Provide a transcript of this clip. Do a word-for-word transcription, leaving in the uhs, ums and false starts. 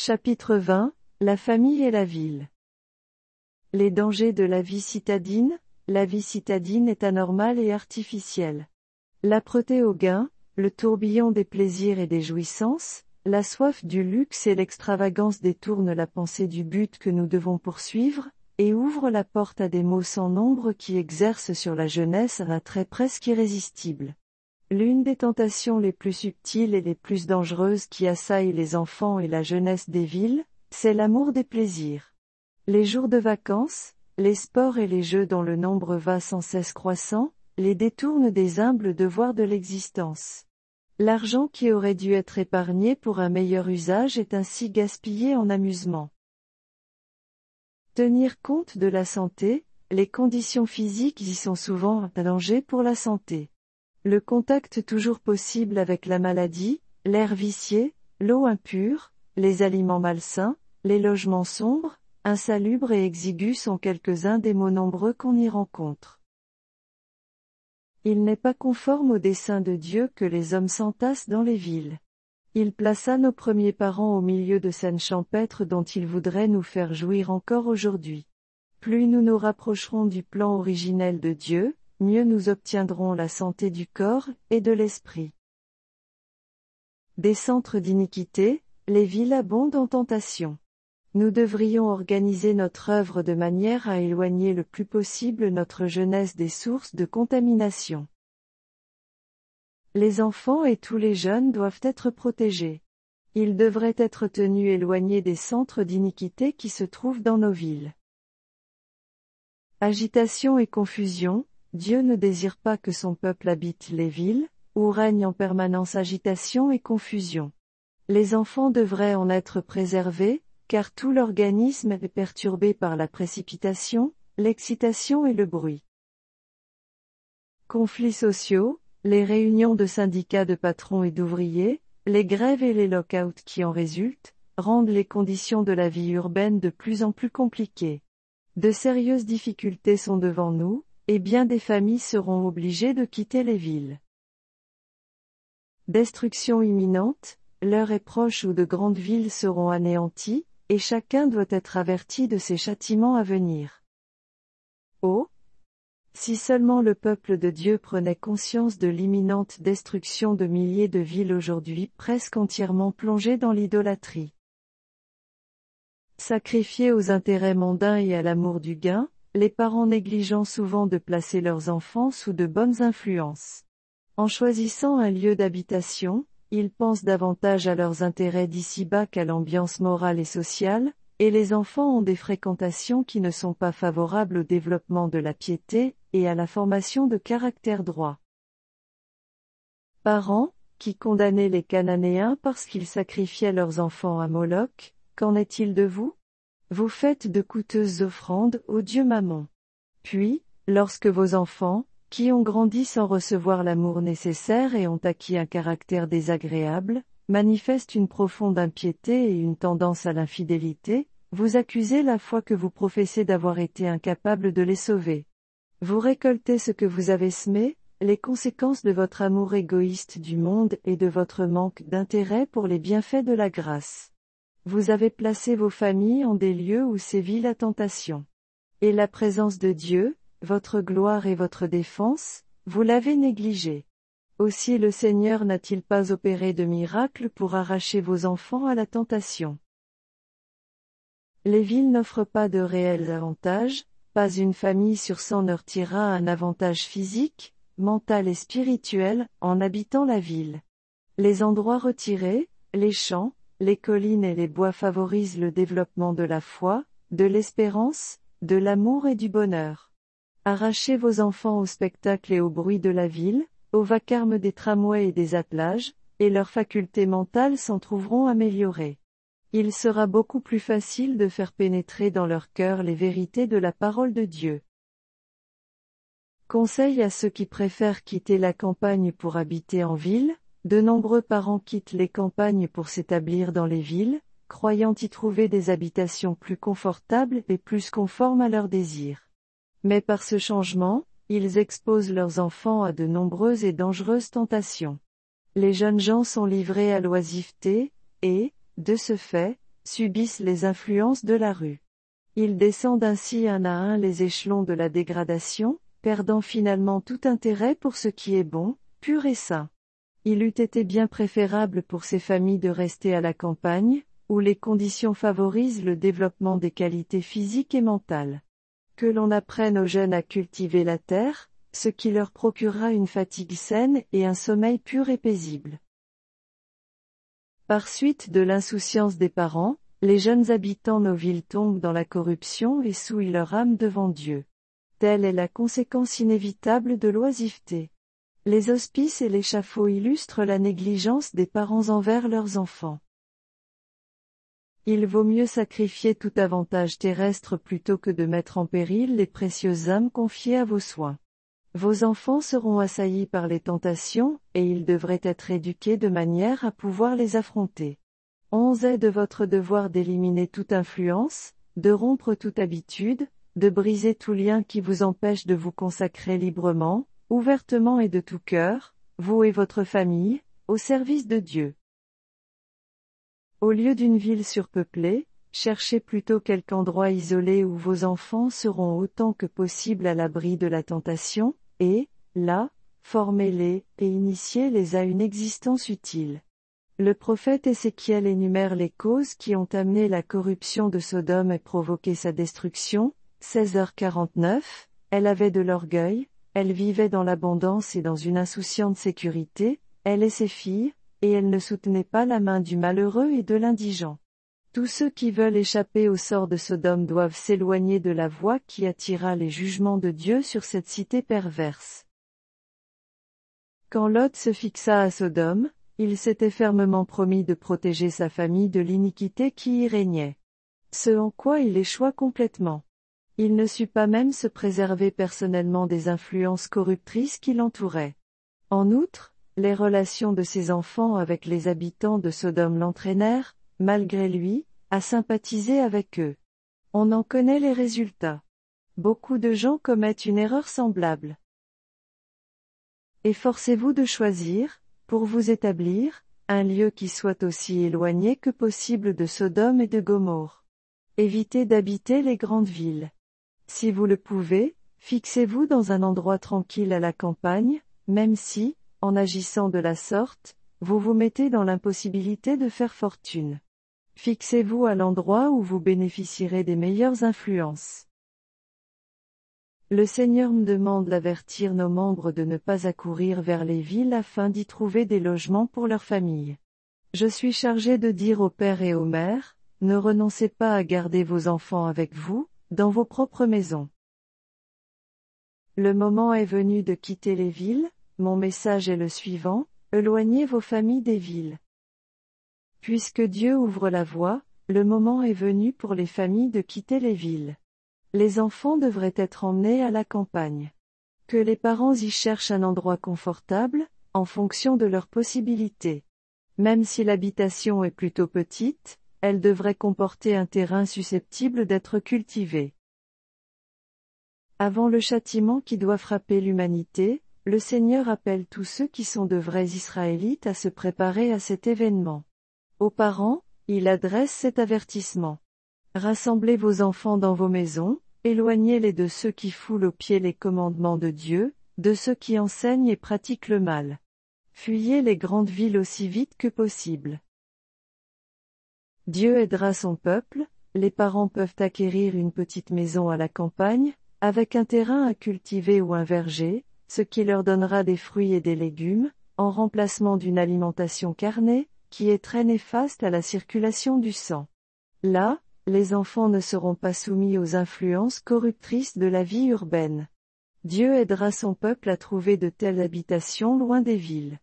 Chapitre vingt, La famille et la ville. Les dangers de la vie citadine. La vie citadine est anormale et artificielle. L'âpreté au gain, le tourbillon des plaisirs et des jouissances, la soif du luxe et l'extravagance détournent la pensée du but que nous devons poursuivre, et ouvrent la porte à des maux sans nombre qui exercent sur la jeunesse un attrait presque irrésistible. L'une des tentations les plus subtiles et les plus dangereuses qui assaillent les enfants et la jeunesse des villes, c'est l'amour des plaisirs. Les jours de vacances, les sports et les jeux dont le nombre va sans cesse croissant, les détournent des humbles devoirs de l'existence. L'argent qui aurait dû être épargné pour un meilleur usage est ainsi gaspillé en amusement. Tenir compte de la santé, les conditions physiques y sont souvent un danger pour la santé. Le contact toujours possible avec la maladie, l'air vicié, l'eau impure, les aliments malsains, les logements sombres, insalubres et exigus sont quelques-uns des maux nombreux qu'on y rencontre. Il n'est pas conforme au dessein de Dieu que les hommes s'entassent dans les villes. Il plaça nos premiers parents au milieu de scènes champêtres dont il voudrait nous faire jouir encore aujourd'hui. Plus nous nous rapprocherons du plan originel de Dieu, mieux nous obtiendrons la santé du corps et de l'esprit. Des centres d'iniquité, les villes abondent en tentation. Nous devrions organiser notre œuvre de manière à éloigner le plus possible notre jeunesse des sources de contamination. Les enfants et tous les jeunes doivent être protégés. Ils devraient être tenus éloignés des centres d'iniquité qui se trouvent dans nos villes. Agitation et confusion. Dieu ne désire pas que son peuple habite les villes, où règne en permanence agitation et confusion. Les enfants devraient en être préservés, car tout l'organisme est perturbé par la précipitation, l'excitation et le bruit. Conflits sociaux, les réunions de syndicats de patrons et d'ouvriers, les grèves et les lock-outs qui en résultent, rendent les conditions de la vie urbaine de plus en plus compliquées. De sérieuses difficultés sont devant nous, et bien des familles seront obligées de quitter les villes. Destruction imminente, l'heure est proche où de grandes villes seront anéanties, et chacun doit être averti de ces châtiments à venir. Oh! Si seulement le peuple de Dieu prenait conscience de l'imminente destruction de milliers de villes aujourd'hui presque entièrement plongées dans l'idolâtrie. Sacrifiés aux intérêts mondains et à l'amour du gain, les parents négligent souvent de placer leurs enfants sous de bonnes influences. En choisissant un lieu d'habitation, ils pensent davantage à leurs intérêts d'ici-bas qu'à l'ambiance morale et sociale, et les enfants ont des fréquentations qui ne sont pas favorables au développement de la piété, et à la formation de caractère droit. Parents, qui condamnaient les Cananéens parce qu'ils sacrifiaient leurs enfants à Moloch, qu'en est-il de vous? Vous faites de coûteuses offrandes au dieu Mammon. Puis, lorsque vos enfants, qui ont grandi sans recevoir l'amour nécessaire et ont acquis un caractère désagréable, manifestent une profonde impiété et une tendance à l'infidélité, vous accusez la foi que vous professez d'avoir été incapable de les sauver. Vous récoltez ce que vous avez semé, les conséquences de votre amour égoïste du monde et de votre manque d'intérêt pour les bienfaits de la grâce. Vous avez placé vos familles en des lieux où sévit la tentation. Et la présence de Dieu, votre gloire et votre défense, vous l'avez négligée. Aussi le Seigneur n'a-t-il pas opéré de miracle pour arracher vos enfants à la tentation. Les villes n'offrent pas de réels avantages, pas une famille sur cent ne retirera un avantage physique, mental et spirituel, en habitant la ville. Les endroits retirés, les champs, les collines et les bois favorisent le développement de la foi, de l'espérance, de l'amour et du bonheur. Arrachez vos enfants au spectacle et au bruit de la ville, au vacarme des tramways et des attelages, et leurs facultés mentales s'en trouveront améliorées. Il sera beaucoup plus facile de faire pénétrer dans leur cœur les vérités de la parole de Dieu. Conseil à ceux qui préfèrent quitter la campagne pour habiter en ville. De nombreux parents quittent les campagnes pour s'établir dans les villes, croyant y trouver des habitations plus confortables et plus conformes à leurs désirs. Mais par ce changement, ils exposent leurs enfants à de nombreuses et dangereuses tentations. Les jeunes gens sont livrés à l'oisiveté, et, de ce fait, subissent les influences de la rue. Ils descendent ainsi un à un les échelons de la dégradation, perdant finalement tout intérêt pour ce qui est bon, pur et sain. Il eût été bien préférable pour ces familles de rester à la campagne, où les conditions favorisent le développement des qualités physiques et mentales. Que l'on apprenne aux jeunes à cultiver la terre, ce qui leur procurera une fatigue saine et un sommeil pur et paisible. Par suite de l'insouciance des parents, les jeunes habitants nos villes tombent dans la corruption et souillent leur âme devant Dieu. Telle est la conséquence inévitable de l'oisiveté. Les hospices et l'échafaud illustrent la négligence des parents envers leurs enfants. Il vaut mieux sacrifier tout avantage terrestre plutôt que de mettre en péril les précieuses âmes confiées à vos soins. Vos enfants seront assaillis par les tentations, et ils devraient être éduqués de manière à pouvoir les affronter. Onze est de votre devoir d'éliminer toute influence, de rompre toute habitude, de briser tout lien qui vous empêche de vous consacrer librement, ouvertement et de tout cœur, vous et votre famille, au service de Dieu. Au lieu d'une ville surpeuplée, cherchez plutôt quelque endroit isolé où vos enfants seront autant que possible à l'abri de la tentation, et, là, formez-les et initiez-les à une existence utile. Le prophète Ézéchiel énumère les causes qui ont amené la corruption de Sodome et provoqué sa destruction. seize heures quarante-neuf, elle avait de l'orgueil, elle vivait dans l'abondance et dans une insouciante sécurité, elle et ses filles, et elle ne soutenait pas la main du malheureux et de l'indigent. Tous ceux qui veulent échapper au sort de Sodome doivent s'éloigner de la voie qui attira les jugements de Dieu sur cette cité perverse. Quand Lot se fixa à Sodome, il s'était fermement promis de protéger sa famille de l'iniquité qui y régnait. Ce en quoi il échoua complètement. Il ne sut pas même se préserver personnellement des influences corruptrices qui l'entouraient. En outre, les relations de ses enfants avec les habitants de Sodome l'entraînèrent, malgré lui, à sympathiser avec eux. On en connaît les résultats. Beaucoup de gens commettent une erreur semblable. Efforcez-vous de choisir, pour vous établir, un lieu qui soit aussi éloigné que possible de Sodome et de Gomorrhe. Évitez d'habiter les grandes villes. Si vous le pouvez, fixez-vous dans un endroit tranquille à la campagne, même si, en agissant de la sorte, vous vous mettez dans l'impossibilité de faire fortune. Fixez-vous à l'endroit où vous bénéficierez des meilleures influences. Le Seigneur me demande d'avertir nos membres de ne pas accourir vers les villes afin d'y trouver des logements pour leurs familles. Je suis chargé de dire aux pères et aux mères, ne renoncez pas à garder vos enfants avec vous, dans vos propres maisons. Le moment est venu de quitter les villes, mon message est le suivant, éloignez vos familles des villes. Puisque Dieu ouvre la voie, le moment est venu pour les familles de quitter les villes. Les enfants devraient être emmenés à la campagne. Que les parents y cherchent un endroit confortable, en fonction de leurs possibilités. Même si l'habitation est plutôt petite, elle devrait comporter un terrain susceptible d'être cultivé. Avant le châtiment qui doit frapper l'humanité, le Seigneur appelle tous ceux qui sont de vrais Israélites à se préparer à cet événement. Aux parents, il adresse cet avertissement. Rassemblez vos enfants dans vos maisons, éloignez-les de ceux qui foulent aux pieds les commandements de Dieu, de ceux qui enseignent et pratiquent le mal. Fuyez les grandes villes aussi vite que possible. Dieu aidera son peuple, les parents peuvent acquérir une petite maison à la campagne, avec un terrain à cultiver ou un verger, ce qui leur donnera des fruits et des légumes, en remplacement d'une alimentation carnée, qui est très néfaste à la circulation du sang. Là, les enfants ne seront pas soumis aux influences corruptrices de la vie urbaine. Dieu aidera son peuple à trouver de telles habitations loin des villes.